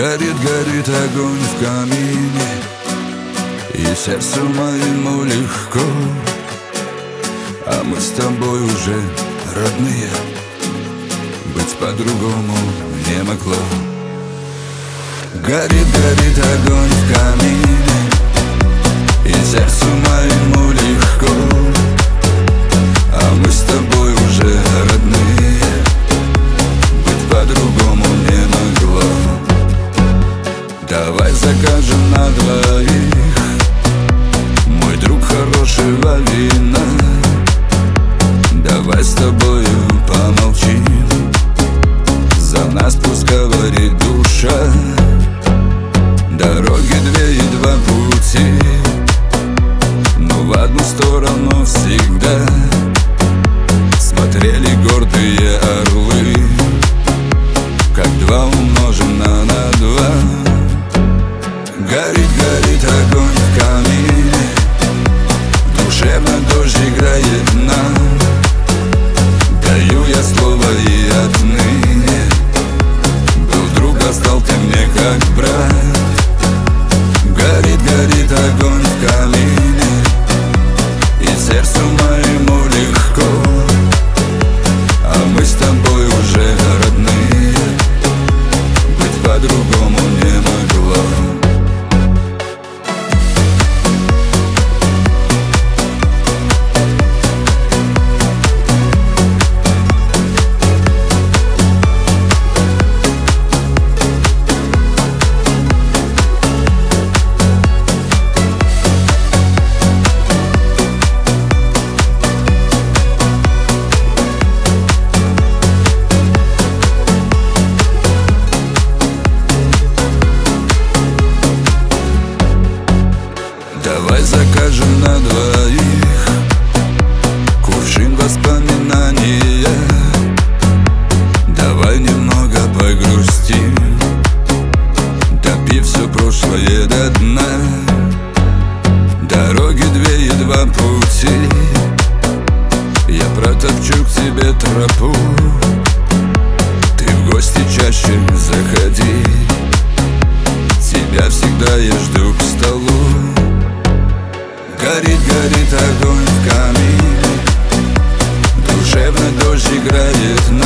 Горит, горит огонь в камине, и сердцу моему легко, а мы с тобой уже родные, быть по-другому не могло. Горит, горит огонь в камине, и сердцу моему легко, а мы с тобой уже родные, быть по-другому не могло. Давай закажем на двоих, мой друг, хорошего вина. Давай с тобою помолчим, за нас пусть говорит душа. Дороги две и два пути, но в одну сторону всегда смотрели гордые орлы, как два умножим на два. Горит, горит огонь в камине, душевно дождь играет нам. Даю я слово и отныне был друг, а стал ты мне как брат. Горит, горит огонь в камине, и сердцу моему легко, а мы с тобой уже родные, быть по-другому не могло. Давай закажем на двоих кувшин воспоминания. Давай немного погрустим, допив все прошлое до дна. Дороги две и два пути, я протопчу к тебе тропу. Ты в гости чаще заходи, тебя всегда я жду к столу. Горит, горит огонь в камине, душевно дождь играет